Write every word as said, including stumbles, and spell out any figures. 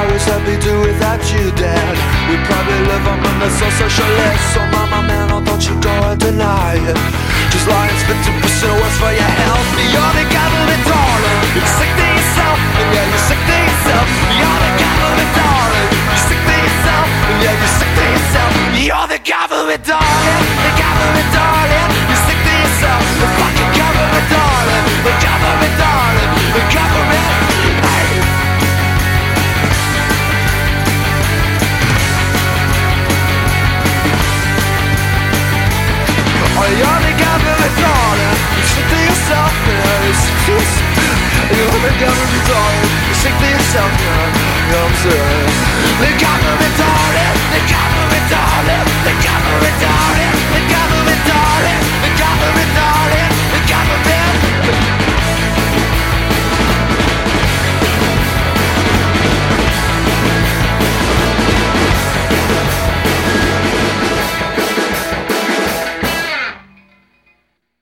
I was happy to without you, Dad. We probably live among the so socialists. So mama, man, oh, don't you go and deny it. Just lying's fifty percent worse for your health. You're the government, darling. You're sick to yourself, and yeah, you're sick to yourself. You're the government, darling. You're sick to yourself, and yeah, you're sick to yourself. You're the government, darling. The government, darling. You're sick to yourself. The fucking government, darling. The government, darling. The government. Hey. Oh, you're the government, darling. You're sick to yourself, man. You're sick to yourself. You're the government, darling. You're sick to yourself, man. You know what I'm saying? The government, darling.